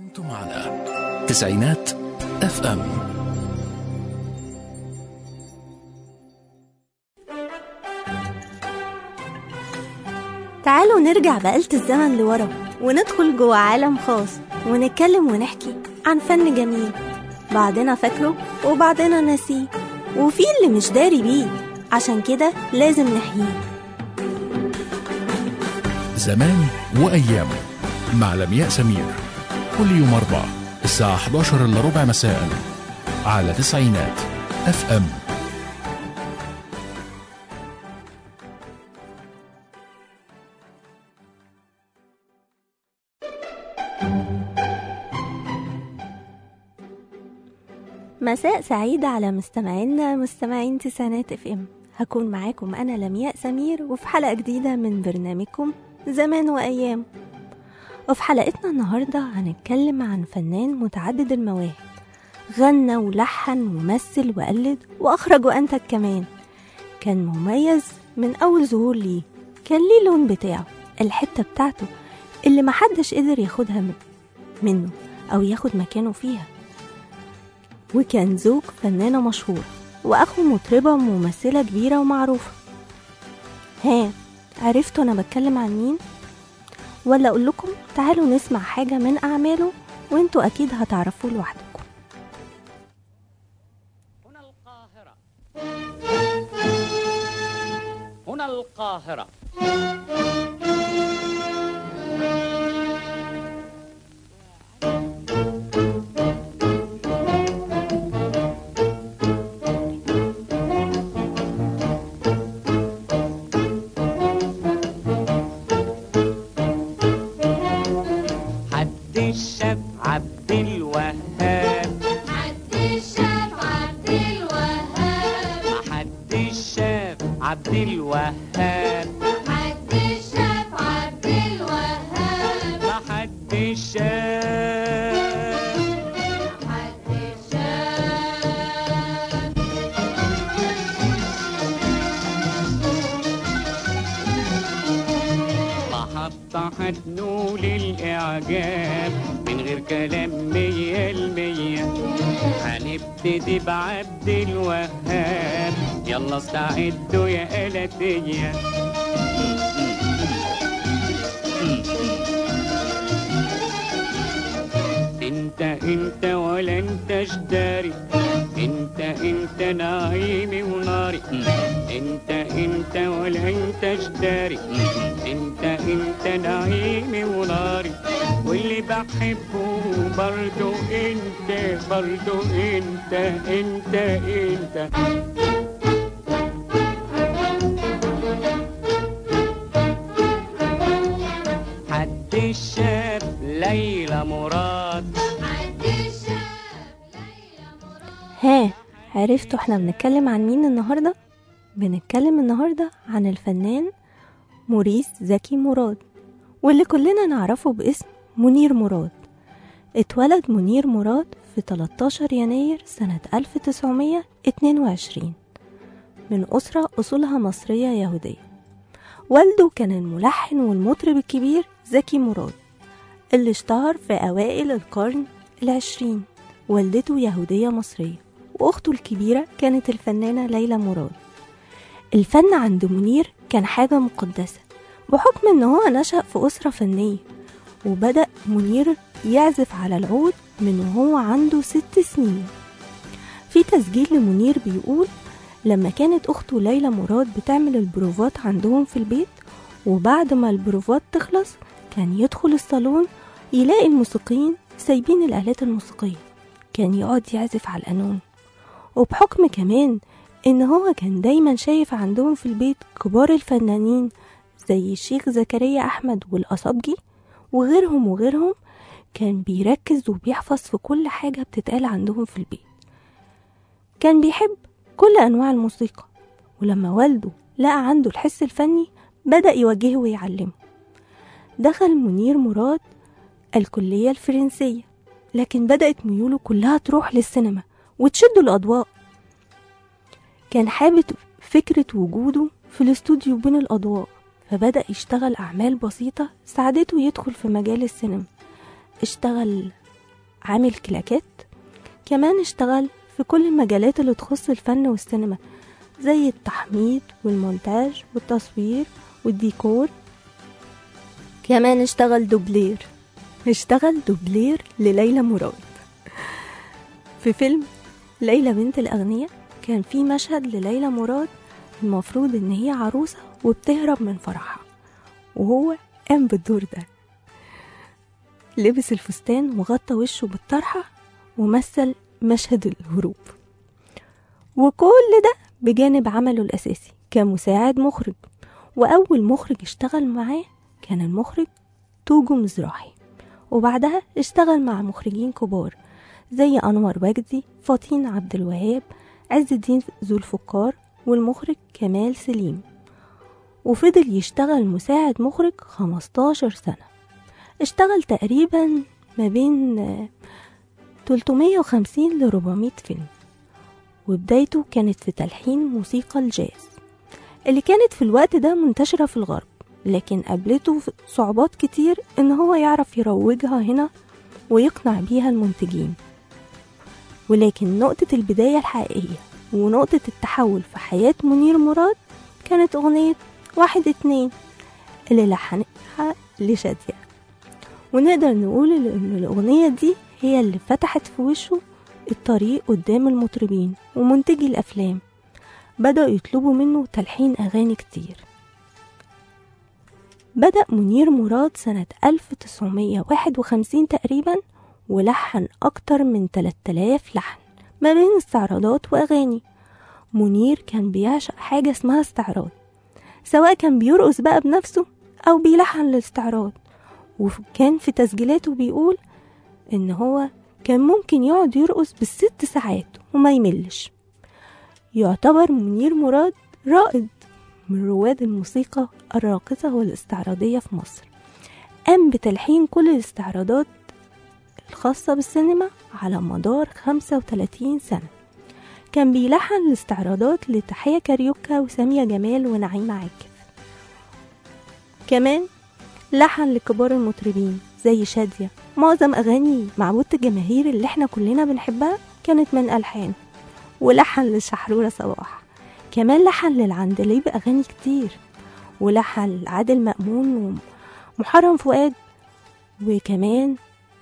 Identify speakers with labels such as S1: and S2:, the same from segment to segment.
S1: أنتم على تسعينات اف ام.
S2: تعالوا نرجع بآلة الزمن لورا وندخل جوه عالم خاص ونتكلم ونحكي عن فن جميل، بعضنا فاكره وبعضنا ناسيه، وفي اللي مش داري بيه، عشان كده لازم نحييه.
S1: زمان وأيامه مع لمياء سمير، كل يوم 4 الساعة 11:15 مساء على تسعينات اف ام.
S2: مساء سعيد على مستمعين تسعينات اف ام. هكون معاكم أنا لمياء سمير، وفي حلقة جديدة من برنامجكم زمان وأيام. وفي حلقتنا النهاردة هنتكلم عن فنان متعدد المواهب، غنى ولحن ومثل وقلد وأخرج وأنتج كمان. كان مميز من أول ظهور ليه، كان ليه لون بتاعه، الحتة بتاعته اللي محدش قدر ياخدها منه أو ياخد مكانه فيها. وكان زوج فنانة مشهورة وأخو مطربة ممثلة كبيرة ومعروفة. عرفتوا أنا بتكلم عن مين؟ ولا أقول لكم تعالوا نسمع حاجة من أعماله وانتوا أكيد هتعرفوا لوحدكم.
S3: هنا القاهرة.
S4: هتنول الإعجاب من غير كلام 100%. هنبتدي بعبد الوهاب، يلا استعدوا يا آلاتية. انت ولا انتش داري، انت نعيمي وناري. انت ولا انتش داري، انت نعيمي وناري. واللي بحبه برضو انت. حد الشاب ليلى مراد.
S2: عرفتوا احنا بنتكلم عن مين النهاردة؟ بنتكلم النهاردة عن الفنان موريس زكي مراد، واللي كلنا نعرفه باسم منير مراد. اتولد منير مراد في 13 يناير سنة 1922 من أسرة أصولها مصرية يهودية. والده كان الملحن والمطرب الكبير زكي مراد اللي اشتهر في أوائل القرن 20. والدته يهودية مصرية، وأخته الكبيرة كانت الفنانة ليلى مراد. الفن عند منير كان حاجة مقدسة بحكم ان هو نشأ في أسرة فنية. وبدأ منير يعزف على العود من وهو عنده 6 سنين. في تسجيل لمنير بيقول لما كانت أخته ليلى مراد بتعمل البروفات عندهم في البيت، وبعد ما البروفات تخلص كان يدخل الصالون يلاقي الموسيقيين سايبين الآلات الموسيقية، كان يقعد يعزف على القانون. وبحكم كمان ان هو كان دايما شايف عندهم في البيت كبار الفنانين زي الشيخ زكريا أحمد والأصابجي وغيرهم، كان بيركز وبيحفظ في كل حاجة بتتقال عندهم في البيت. كان بيحب كل أنواع الموسيقى، ولما والده لقى عنده الحس الفني بدأ يوجهه ويعلمه. دخل منير مراد الكلية الفرنسية، لكن بدأت ميوله كلها تروح للسينما وتشد الأضواء. كان حابب فكرة وجوده في الاستوديو بين الأضواء، فبدأ يشتغل أعمال بسيطة ساعدته يدخل في مجال السينما. اشتغل عامل كلاكيت. كمان اشتغل في كل المجالات اللي تخص الفن والسينما، زي التحميض والمونتاج والتصوير والديكور. كمان اشتغل دوبلير لليلى مراد. في فيلم ليلى بنت الأغنياء كان في مشهد لليلى مراد المفروض ان هي عروسة وبتهرب من فرحها، وهو قام بالدور ده، لبس الفستان وغطى وشه بالطرحة ومثل مشهد الهروب. وكل ده بجانب عمله الأساسي كمساعد مخرج. وأول مخرج اشتغل معاه كان المخرج توجو مزراحي، وبعدها اشتغل مع مخرجين كبار زي أنور وجدي، فطين عبد الوهاب، عز الدين ذو الفقار، والمخرج كمال سليم. وفضل يشتغل مساعد مخرج 15 سنة. اشتغل تقريبا ما بين 350 ل 400 فيلم. وبدايته كانت في تلحين موسيقى الجاز اللي كانت في الوقت ده منتشرة في الغرب، لكن قابلته صعوبات كتير ان هو يعرف يروجها هنا ويقنع بيها المنتجين. ولكن نقطة البداية الحقيقية ونقطة التحول في حياة منير مراد كانت أغنية 1 2 اللي لحنها لشادية. ونقدر نقول ان الأغنية دي هي اللي فتحت في وشه الطريق قدام المطربين ومنتجي الأفلام، بدأوا يطلبوا منه تلحين أغاني كتير. بدأ منير مراد سنة 1951 تقريبا، ولحن أكتر من 3000 لحن ما بين استعراضات وأغاني. منير كان بيعشق حاجة اسمها استعراض، سواء كان بيرقص بقى بنفسه أو بيلحن للاستعراض. وكان في تسجيلاته بيقول إن هو كان ممكن يقعد يرقص بال6 ساعات وما يملش. يعتبر منير مراد رائد من رواد الموسيقى الراقصة والاستعراضية في مصر. قام بتلحين كل الاستعراضات الخاصة بالسينما على مدار 35 سنة. كان بيلحن الاستعراضات لتحية كاريوكا وسامية جمال ونعيمة عاكف. كمان لحن لكبار المطربين زي شادية. معظم أغاني معبودة الجماهير اللي احنا كلنا بنحبها كانت من ألحان. ولحن للشحرورة صباح. كمان لحن للعندليب أغاني كتير، ولحن لعادل مأمون ومحرم فؤاد، وكمان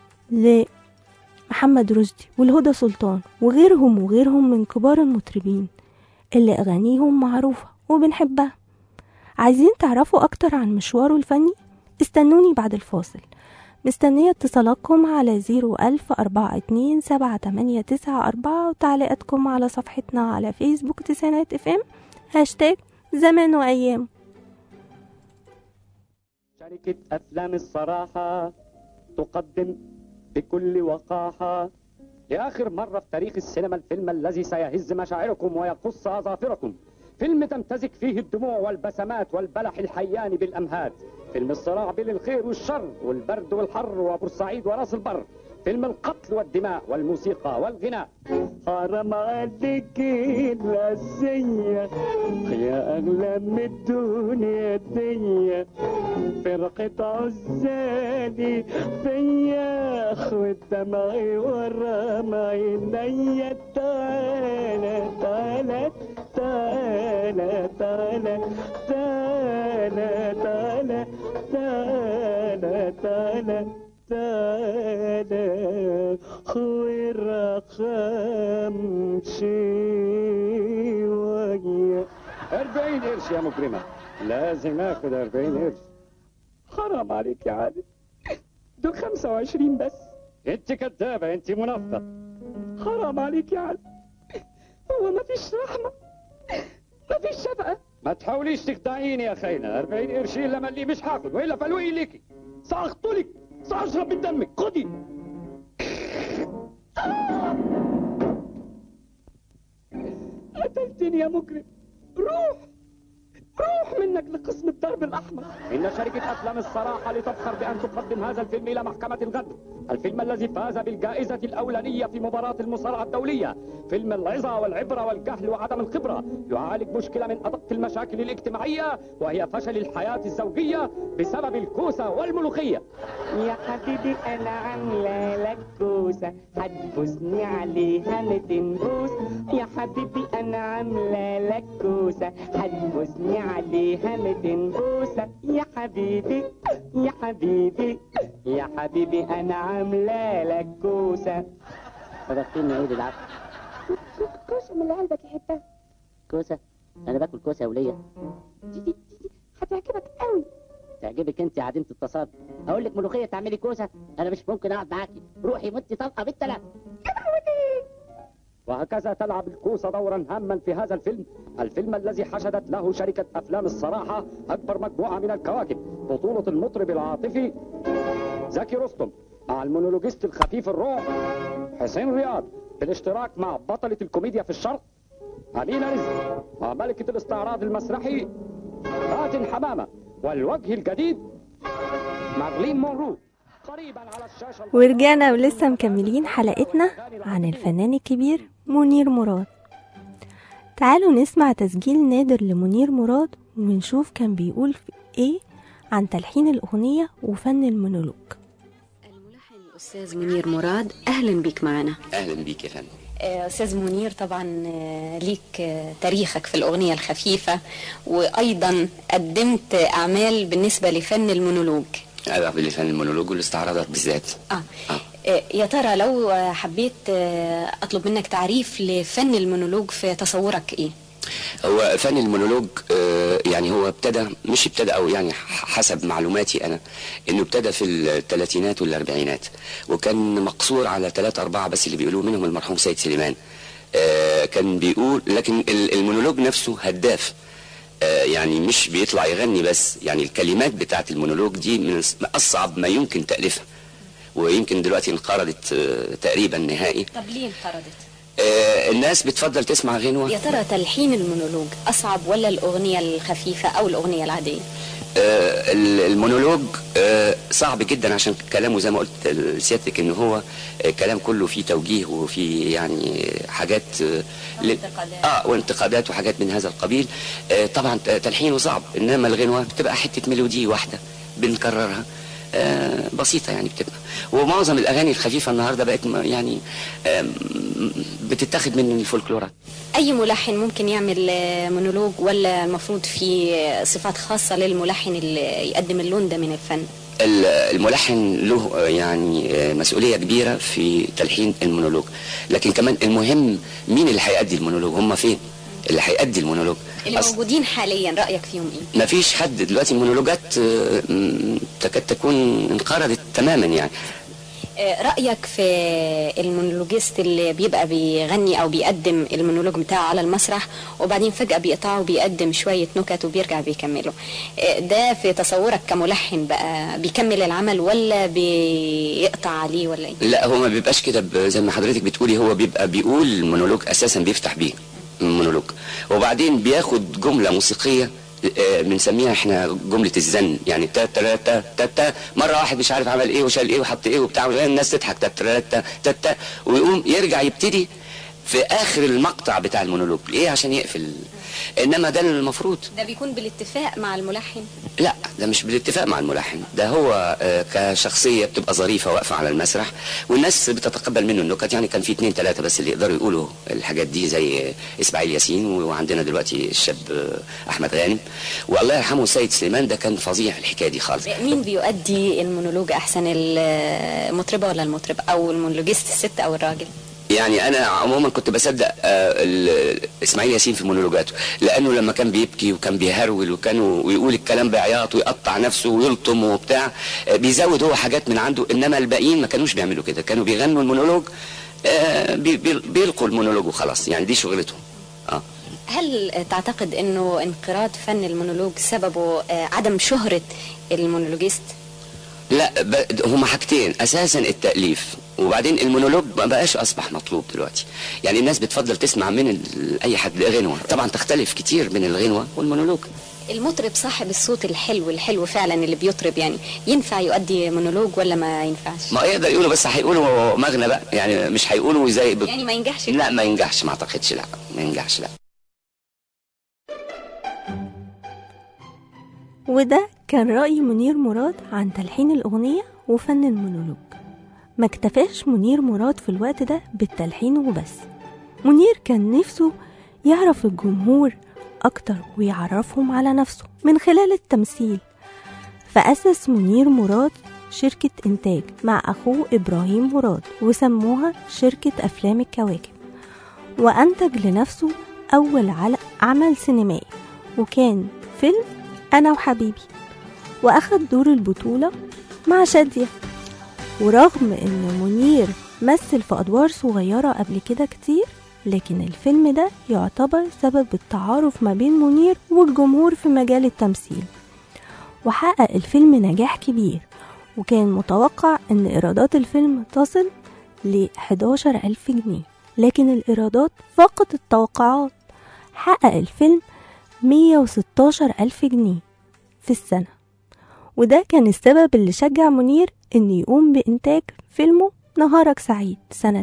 S2: لمحمد رشدي والهدى سلطان وغيرهم من كبار المطربين اللي أغانيهم معروفة وبنحبها. عايزين تعرفوا أكتر عن مشواره الفني؟ استنوني بعد الفاصل. مستنية اتصالاتكم على 010427894 وتعليقاتكم على صفحتنا على فيسبوك تسعينات FM #زمان وأيام.
S4: شركة أفلام الصراحة تقدم بكل وقاحة لآخر مرة في تاريخ السينما الفيلم الذي سيهز مشاعركم ويقص أظافركم، فيلم تمتزج فيه الدموع والبسمات والبلح الحيان بالأمهات، فيلم الصراع بين الخير والشر والبرد والحر وبورسعيد وراس البر، فيلم القتل والدماء والموسيقى والغناء. حرام عليك الأسية يا أغلى من الدنيا دي، فرقة عزالي فيا والدمع ورا عينيا. تعالى تعالى تعالى تعالى تعالى تعالى تعالى تعالى تعالى والرقم شوية. 40 قرش يا مكرمة، لازم اخد 40 قرش. حرام عليك يا عادل، دول 25 بس. انت كدابة، انت منافقة. حرام عليك يا عادل، هو مفيش رحمة، مفيش شفقة. ما تحاوليش تخدعيني يا خاينة. 40 قرش الا ملي مش هاخد، والا فلوقي ليكي. سأقتلك، سأشرب من دمك. خدي. قتلتني يا مجرم. روح روح منك لقسم الدرب الأحمر. إن شركة أفلام الصراحة لتفخر بأن تقدم هذا الفيلم إلى محكمة الغد، الفيلم الذي فاز بالجائزة الأولانية في مباراة المصارعة الدولية. فيلم العظة والعبرة والجهل وعدم الخبرة، يعالج مشكلة من أدق المشاكل الاجتماعية، وهي فشل الحياة الزوجية بسبب الكوسة والملوخية.
S3: يا حبيبي أنا عاملة لك كوسة هتبوسني عليها 200 بوس. يا حبيبي أنا عاملة لك كوسة هتبوسني عليها 200 بوسة. يا حبيبي يا حبيبي يا حبيبي أنا عاملة لك كوسة.
S5: صدقتني عيد العفو.
S6: كوسة من اللي قلبك يحبها.
S5: كوسة؟ أنا باكل كوسة يا ولية.
S6: دي هتعجبك قوي.
S5: تعجبك أنت يا عديمة التصاد. أقول لك ملوخية تعملي كوسة؟ أنا مش ممكن أقعد معاكي. روحي متي طلقة بالتلاتة.
S4: وهكذا تلعب الكوسة دورا هاما في هذا الفيلم الذي حشدت له شركة أفلام الصراحة أكبر مجموعة من الكواكب. بطولة المطرب العاطفي زكي رستم مع المونولوجيست الخفيف الروح حسين رياض، بالاشتراك مع بطلة الكوميديا في الشرق أمينة رزق، وملكة الاستعراض المسرحي فاتن حمامة، والوجه الجديد مارلين مونرو.
S2: ورجعنا ولسه مكملين حلقتنا عن الفنان الكبير منير مراد. تعالوا نسمع تسجيل نادر لمنير مراد ونشوف كان بيقول في ايه عن تلحين الأغنية وفن المونولوج.
S7: الملحن الأستاذ منير مراد، أهلا بيك معنا.
S8: أهلا بيك يا فندم.
S7: أستاذ منير، طبعا ليك تاريخك في الأغنية الخفيفة، وأيضا قدمت أعمال بالنسبة لفن المونولوج.
S8: أيوة، لفن المونولوج والاستعراضات بالذات.
S7: يا ترى لو حبيت أطلب منك تعريف لفن المونولوج في تصورك إيه؟
S8: هو فن المونولوج يعني هو مش ابتدى أو يعني حسب معلوماتي أنا إنه ابتدى في الثلاثينات والأربعينات، وكان مقصور على 3-4 بس اللي بيقولوا، منهم المرحوم سيد سليمان. كان بيقول، لكن المونولوج نفسه هداف. يعني مش بيطلع يغني بس، يعني الكلمات بتاعت المونولوج دي من أصعب ما يمكن تأليفها، ويمكن دلوقتي انقرضت تقريبا نهائي.
S7: طب ليه انقرضت؟
S8: الناس بتفضل تسمع غنوة.
S7: يا ترى تلحين المونولوج أصعب ولا الأغنية الخفيفة أو الأغنية العادية؟
S8: المونولوج صعب جدا، عشان كلامه زي ما قلت لسيادتك ان هو كلام كله فيه توجيه وفيه يعني حاجات وانتقادات وحاجات من هذا القبيل. طبعا تلحينه صعب، انما الغنوة بتبقى حتة ميلودي واحدة بنكررها بسيطة يعني بتبقى. ومعظم الأغاني الخفيفة النهاردة بقت يعني بتتاخد من الفولكلورات.
S7: أي ملحن ممكن يعمل مونولوج، ولا المفروض في صفات خاصة للملحن اللي يقدم اللون ده من الفن؟
S8: الملحن له يعني مسؤولية كبيرة في تلحين المونولوج، لكن كمان المهم مين اللي هيأدي المونولوج، هم فين اللي هيأدي المونولوج
S7: اللي موجودين حاليا، رأيك فيهم ايه؟
S8: مفيش حد دلوقتي. المونولوجات تكاد تكون انقرضت تماما يعني.
S7: رأيك في المونولوجيست اللي بيبقى بيغني أو بيقدم المونولوج بتاعه على المسرح وبعدين فجأة بيقطعه وبيقدم شوية نكت وبيرجع بيكمله، ده في تصورك كملحن بقى بيكمل العمل ولا بيقطع عليه ولا ايه؟
S8: لا، هو ما بيبقاش كده زي ما حضرتك بتقولي. هو بيبقى بيقول المونولوج أساسا، بيفتح بيه المونولوج، وبعدين بياخد جملة موسيقية بنسميها احنا جملة الزن، يعني تا تا تا تا تا، مرة واحد مش عارف عمل ايه وشال ايه وحط ايه وبتاع، الناس تضحك تا تا تا تا تا، ويقوم يرجع يبتدي في اخر المقطع بتاع المونولوج. ايه؟ عشان يقفل. انما ده المفروض
S7: ده بيكون بالاتفاق مع الملحن.
S8: لا، ده مش بالاتفاق مع الملحن، ده هو كشخصية بتبقى ظريفة واقفة على المسرح والناس بتتقبل منه النكت. يعني كان في 2-3 بس اللي يقدروا يقولوا الحاجات دي، زي اسماعيل ياسين، وعندنا دلوقتي الشاب احمد غانم، والله يرحمه سيد سليمان، ده كان فظيع في الحكاية دي خالص.
S7: مين بيؤدي المونولوج احسن، المطربة ولا المطرب، او المونولوجيست الست او الراجل؟
S8: يعني انا عموما كنت بصدق اسماعيل ياسين في مونولوجاته، لانه لما كان بيبكي وكان بيهرول ويقول الكلام بعياط ويقطع نفسه ويلطم وبتاع، بيزود هو حاجات من عنده. انما الباقيين ما كانوش بيعملوا كده، كانوا بيغنوا المونولوج، بيلقوا المونولوج وخلاص، يعني دي شغلتهم.
S7: هل تعتقد انه انقراض فن المونولوج سببه عدم شهرة المونولوجيست؟
S8: لا، هما حاجتين اساسا، التأليف، وبعدين المونولوج ما بقاش اصبح مطلوب دلوقتي. يعني الناس بتفضل تسمع من اي حد غنوة، طبعا تختلف كتير بين الغنوة والمونولوج.
S7: المطرب صاحب الصوت الحلو فعلا اللي بيطرب، يعني ينفع يؤدي مونولوج ولا ما ينفعش؟
S8: ما يقدر يقولوا، بس هيقولوا مغنى بقى، يعني مش هيقولوا زي
S7: يعني ما ينجحش؟
S8: لا ما ينجحش، ما اعتقدش، لا ما ينجحش لا.
S2: وده كان رأي منير مراد عن تلحين الأغنية وفن المونولوج. ما اكتفاش منير مراد في الوقت ده بالتلحين وبس، منير كان نفسه يعرف الجمهور أكتر ويعرفهم على نفسه من خلال التمثيل. فأسس منير مراد شركة إنتاج مع أخوه إبراهيم مراد وسموها شركة أفلام الكواكب، وأنتج لنفسه أول عمل سينمائي، وكان فيلم أنا وحبيبي، وأخد دور البطولة مع شادية. ورغم أن منير مثل في أدوار صغيرة قبل كده كتير، لكن الفيلم ده يعتبر سبب التعارف ما بين منير والجمهور في مجال التمثيل. وحقق الفيلم نجاح كبير، وكان متوقع أن إيرادات الفيلم تصل ل11,000 جنيه، لكن الإيرادات فاقت التوقعات. حقق الفيلم 116,000 جنيه في السنة، وده كان السبب اللي شجع منير أن يقوم بإنتاج فيلمه نهارك سعيد سنة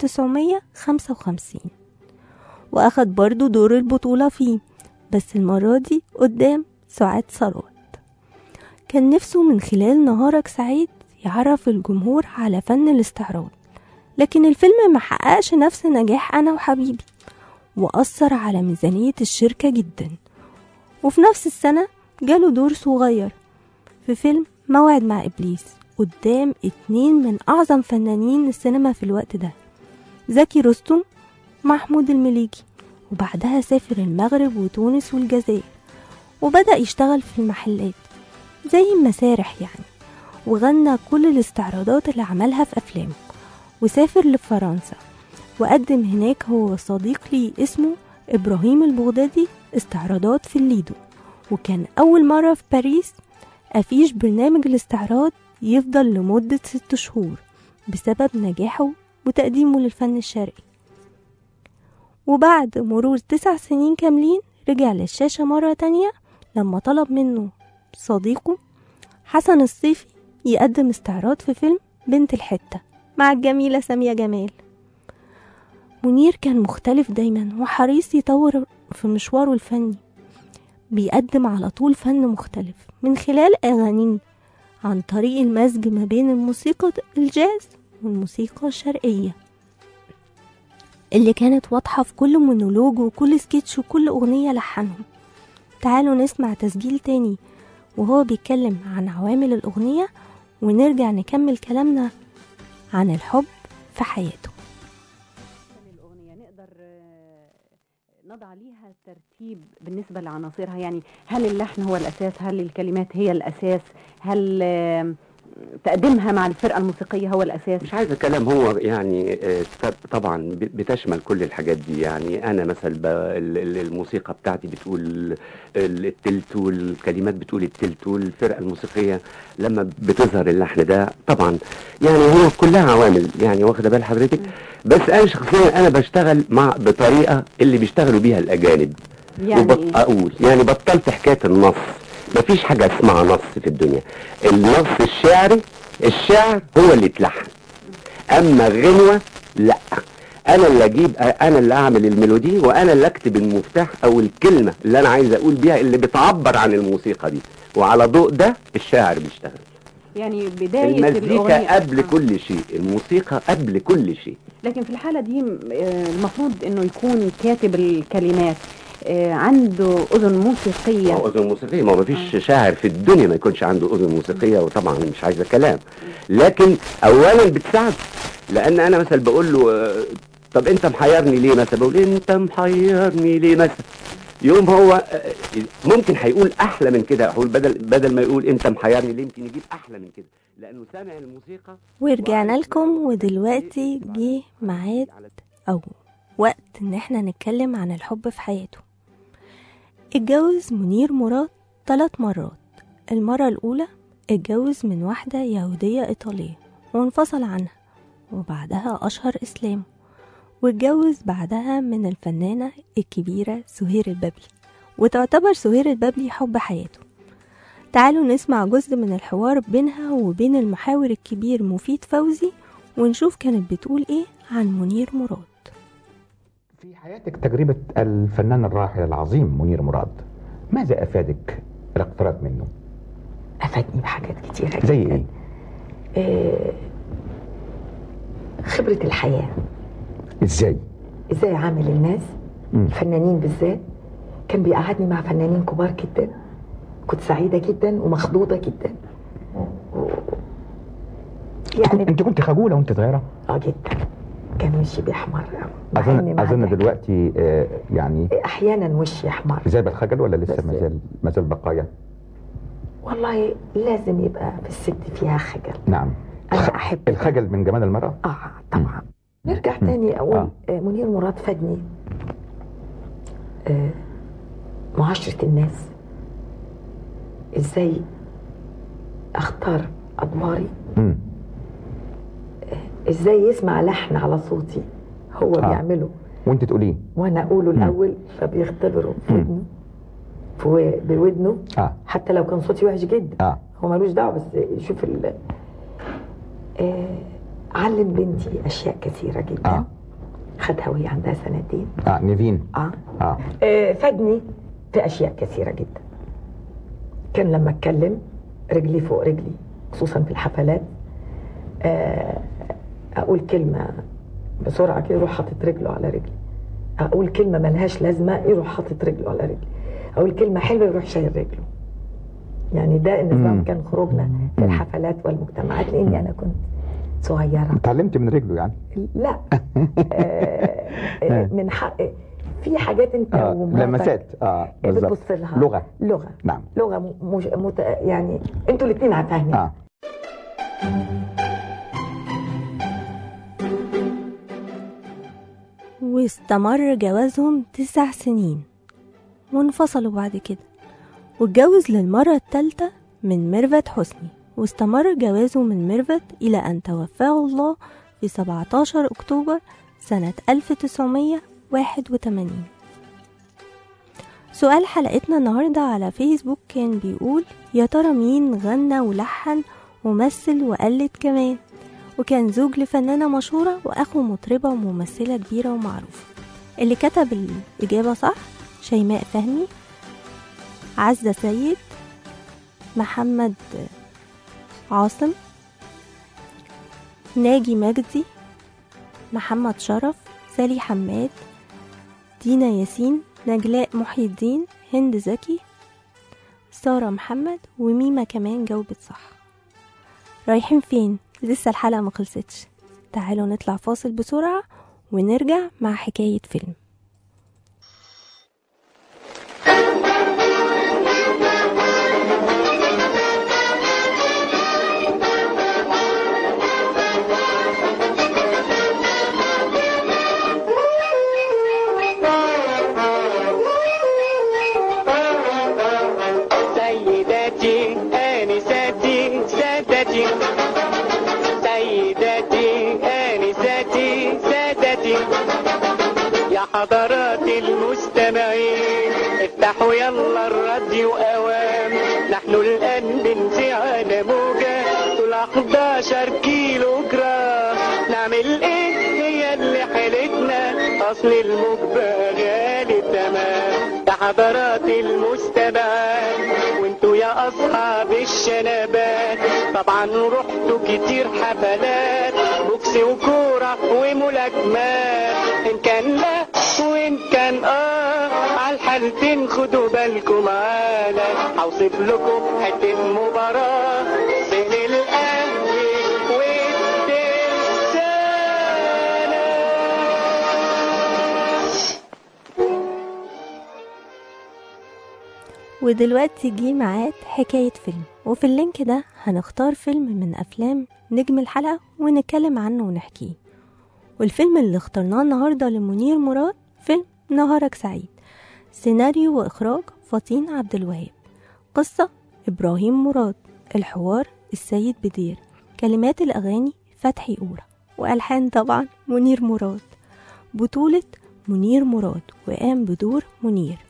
S2: 1955، وأخد برضو دور البطولة فيه، بس المرة دي قدام سعاد ثروت. كان نفسه من خلال نهارك سعيد يعرف الجمهور على فن الاستعراض، لكن الفيلم ما حققش نفس نجاح أنا وحبيبي، وأثر على ميزانية الشركة جدا. وفي نفس السنة جاله دور صغير في فيلم موعد مع إبليس قدام 2 من أعظم فنانين السينما في الوقت ده، زكي رستم محمود المليجي. وبعدها سافر المغرب وتونس والجزائر، وبدأ يشتغل في المحلات زي المسارح يعني، وغنى كل الاستعراضات اللي عملها في أفلامه. وسافر لفرنسا وقدم هناك هو صديق لي اسمه إبراهيم البغدادي استعراضات في الليدو. وكان أول مرة في باريس أفيش برنامج الاستعراض يفضل لمدة 6 شهور بسبب نجاحه وتقديمه للفن الشرقي. وبعد مرور 9 سنين كاملين رجع للشاشة مرة تانية لما طلب منه صديقه حسن الصيفي يقدم استعراض في فيلم بنت الحتة مع الجميلة سامية جمال. منير كان مختلف دايما وحريص يطور في مشواره الفني، بيقدم على طول فن مختلف من خلال أغانيه عن طريق المزج ما بين الموسيقى الجاز والموسيقى الشرقية اللي كانت واضحة في كل مونولوج وكل سكيتش وكل أغنية لحنهم. تعالوا نسمع تسجيل تاني وهو بيتكلم عن عوامل الأغنية، ونرجع نكمل كلامنا عن الحب في حياته.
S9: الأغنية نقدر نضع ليها ترتيب بالنسبة لعناصرها، يعني هل اللحن هو الأساس، هل الكلمات هي الأساس، هل تقديمها مع الفرقة الموسيقية هو الأساس؟
S10: مش عايز كلام، هو يعني طبعا بتشمل كل الحاجات دي. يعني أنا مثلا الموسيقى بتاعتي بتقول التلت، والكلمات بتقول التلت، والفرقة الموسيقية لما بتظهر اللحن ده طبعا يعني هو كلها عوامل، يعني واخدة بال حضرتك. بس أنا شخصيا أنا بشتغل بطريقة اللي بيشتغلوا بيها الأجانب. يعني أقول يعني بطلت حكاية النص، مفيش حاجة اسمها نص في الدنيا. النص الشعري، الشعر هو اللي اتلحن، اما الغنوة لا، انا اللي اجيب، انا اللي اعمل الميلودي، وانا اللي اكتب المفتاح او الكلمة اللي انا عايز اقول بيها اللي بتعبر عن الموسيقى دي، وعلى ضوء ده الشاعر بيشتغل.
S9: يعني بداية
S10: المزيكا قبل كل شيء، الموسيقى قبل كل شيء.
S9: لكن في الحالة دي المفروض انه يكون كاتب الكلمات عنده أذن موسيقية.
S10: أذن موسيقية، ما فيش شاعر في الدنيا ما يكونش عنده أذن موسيقية، وطبعا مش عايزة كلام. لكن أولا بتساعد، لأن أنا مثلا بقول له طب أنت محيرني ليه مثلا، بقول أنت محيرني ليه مثلا، يوم هو ممكن هيقول أحلى من كده، هقول بدل ما يقول أنت محيرني ليه، يمكن يجيب أحلى من كده لأنه سامع الموسيقى.
S2: ورجعنا لكم، ودلوقتي جه ميعاد أو وقت إن احنا نتكلم عن الحب في حياته. اتجوز منير مراد 3 مرات. المرة الأولى اتجوز من واحدة يهودية إيطالية وانفصل عنها، وبعدها أشهر إسلامه، واتجوز بعدها من الفنانة الكبيرة سهير البابلي، وتعتبر سهير البابلي حب حياته. تعالوا نسمع جزء من الحوار بينها وبين المحاور الكبير مفيد فوزي، ونشوف كانت بتقول ايه عن منير مراد.
S11: في حياتك تجربة الفنان الراحل العظيم منير مراد، ماذا أفادك الاقتراب منه؟
S12: أفادني بحاجات كتيرة.
S11: زي ايه؟
S12: خبرة الحياة.
S11: ازاي
S12: عامل الناس الفنانين بالذات. كان بيقعدني مع فنانين كبار جدا، كنت سعيدة جدا ومخضوضة جدا.
S11: يعني انت كنت خجولة وانت صغيرة؟
S12: جدا. كان وشي بيحمر.
S11: اظن دلوقتي يعني
S12: احيانا وشي احمر.
S11: زي بالخجل ولا لسه مازال بقايا؟
S12: والله لازم يبقى في الست فيها خجل.
S11: نعم.
S12: انا احب
S11: الخجل من جمال المرأة.
S12: طبعا. نرجع تاني اقول منير مراد فادني معاشرة الناس، ازاي اختار ادواري، ازاي يسمع لحن على صوتي هو بيعمله
S11: وانت تقوليه وانا
S12: اقوله الاول، فبيختبره بودنه حتى لو كان صوتي وحش جدا. هو ملوش دعوه، بس يشوف علم بنتي اشياء كثيره جدا. خدها وهي عندها 2 سنين.
S11: نيفين.
S12: فادني في اشياء كثيره جدا. كان لما اتكلم رجلي فوق رجلي، خصوصا في الحفلات. اقول كلمه بسرعه كده يروح حاطط رجله على رجلي. اقول كلمه ملهاش لازمه يروح حاطط رجله على رجلي. اقول كلمه حلوه يروح شايل رجله. يعني ده النظام كان خروجنا في الحفلات والمجتمعات، لاني انا كنت صغيره.
S11: اتعلمت من رجله يعني؟
S12: لا. من حق في حاجات انت
S11: لمسات
S12: بتبص لها. لغه.
S11: نعم.
S12: لغه يعني انتوا الاثنين عارفين.
S2: واستمر جوازهم 9 سنين وانفصلوا بعد كده، واتجوز للمرة الثالثة من ميرفت حسني، واستمر جوازه من ميرفت إلى أن توفاه الله في 17 أكتوبر سنة 1981. سؤال حلقتنا النهاردة على فيسبوك كان بيقول: يا ترى مين غنى ولحن ومثل وقلد كمان؟ وكان زوج لفنانة مشهورة وأخو مطربة وممثلة كبيرة ومعروفة. اللي كتب الإجابة صح شيماء فهمي، عزة سيد، محمد عاصم، ناجي مجدي، محمد شرف، سالي حماد، دينا ياسين، نجلاء محي الدين، هند زكي، سارة محمد، وميمة كمان جاوبت صح. رايحين فين؟ لسه الحلقة ما خلصتش. تعالوا نطلع فاصل بسرعة ونرجع مع حكاية فيلم.
S3: سيداتي آنساتي سادتي، سيداتي آنساتي سادتي، يا حضرات المستمعين افتحوا يلا الراديو أوام. نحن الآن بنذيع على موجة طول 11 كيلو جرام. نعمل ايه هي اللي حالتنا، اصل الموج بقى غالي تمام. يا حضرات المستمعين وانتوا يا اصحاب الشنبات، طبعا رحتوا كتير حفلات بوكس وكورة وملاكمات. ان كان لا وان كان عالحالتين خدوا بالكم معانا. هوصف لكم حتة مباراة بين الاهلي والترسانة.
S2: ودلوقتي جه ميعاد حكاية فيلم، وفي اللينك ده هنختار فيلم من أفلام نجم الحلقة ونتكلم عنه ونحكيه. والفيلم اللي اخترناه النهاردة لمنير مراد فيلم نهارك سعيد، سيناريو وإخراج فطين عبد الوهاب، قصة إبراهيم مراد، الحوار السيد بدير، كلمات الأغاني فتحي أورا، وألحان طبعا منير مراد، بطولة منير مراد وقام بدور منير،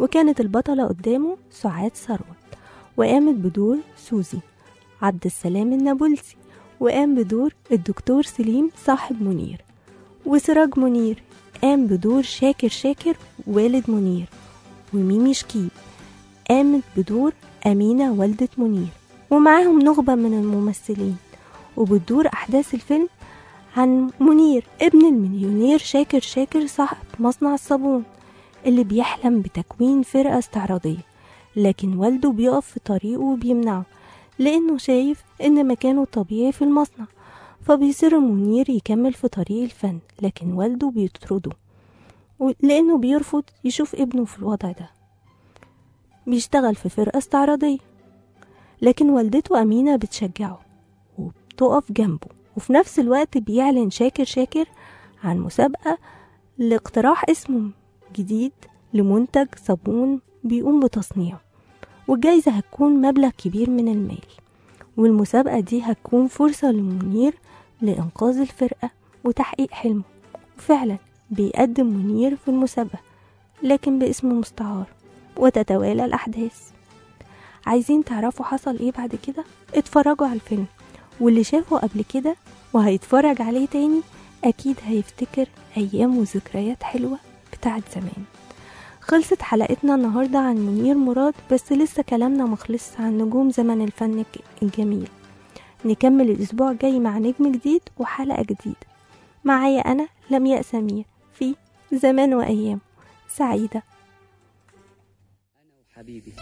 S2: وكانت البطلة قدامه سعاد ثروت، وقامت بدور سوزي. عبد السلام النابلسي وقام بدور الدكتور سليم صاحب منير. وسراج منير قام بدور شاكر والد منير. وميمي شكيب قامت بدور أمينة والدة منير، ومعاهم نخبة من الممثلين. وبتدور أحداث الفيلم عن منير ابن المليونير شاكر صاحب مصنع الصابون اللي بيحلم بتكوين فرقة استعراضية، لكن والده بيقف في طريقه وبيمنعه لأنه شايف إن مكانه طبيعي في المصنع. فبيصر منير يكمل في طريق الفن، لكن والده بيطرده لأنه بيرفض يشوف ابنه في الوضع ده بيشتغل في فرقة استعراضية. لكن والدته أمينة بتشجعه وبتقف جنبه، وفي نفس الوقت بيعلن شاكر عن مسابقة لاقتراح اسم جديد لمنتج صابون بيقوم بتصنيعه، والجايزة هتكون مبلغ كبير من المال. والمسابقة دي هتكون فرصة لمنير لإنقاذ الفرقة وتحقيق حلمه. وفعلا بيقدم منير في المسابقة لكن باسم مستعار، وتتوالى الأحداث. عايزين تعرفوا حصل ايه بعد كده؟ اتفرجوا على الفيلم، واللي شافه قبل كده وهيتفرج عليه تاني أكيد هيفتكر أيام وذكريات حلوة بتاعت زمان. خلصت حلقتنا النهاردة عن منير مراد، بس لسه كلامنا مخلص عن نجوم زمن الفن الجميل. نكمل الأسبوع الجاي مع نجم جديد وحلقة جديدة. معايا أنا لمياء سمير في زمان وأيام سعيدة.
S13: أنا وحبيبي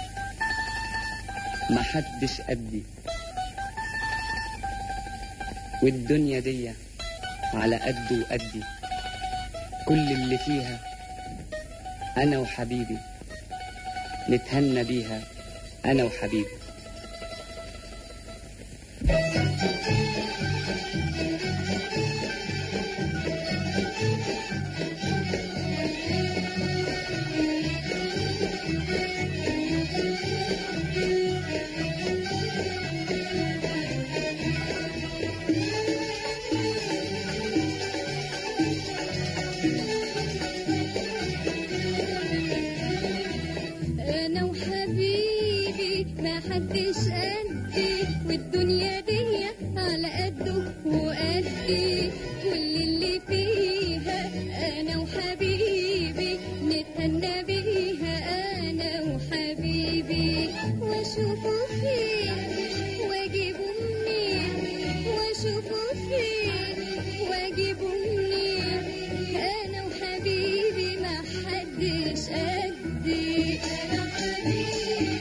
S13: محدش قدي، والدنيا دي على قد وقدي، كل اللي فيها أنا وحبيبي نتهنى بيها أنا وحبيبي.
S14: محدش قدي، والدنيا دي على قده وقدي، كل اللي فيها انا وحبيبي نتهنى بيها انا وحبيبي. واشوفه فين واجيبه منين، واشوفه فين واجيبه منين، انا وحبيبي محدش قدي. انا وحبيبي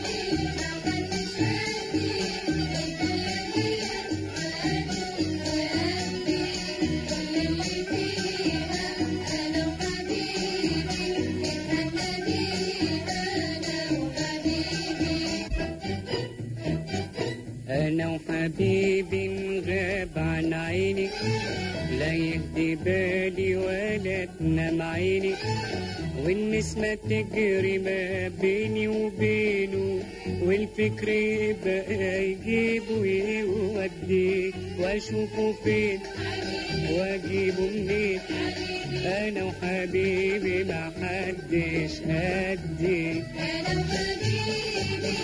S13: أنا وحبيبي نغاب عن عيني، لا يهدي بالي ولا تنام عيني، والنسمة تجري ما بيني وبينه، والفكر يبقى يجيب ويودي، واشوفه فين واجيبه منين، أنا وحبيبي محدش قدي. أنا وحبيبي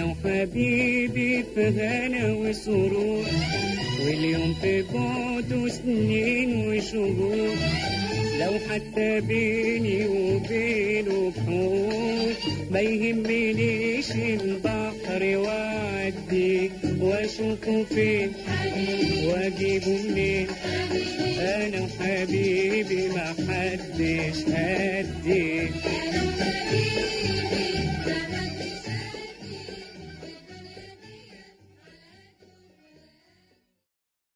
S13: وحبيبي في غنى وسرور، واليوم في بعده سنين وشهور، لو حتى بيني وبينه بحور ما يهمنيش البحر وعدي واشوفه فين واجيبه منين، انا وحبيبي ما حدش قدي.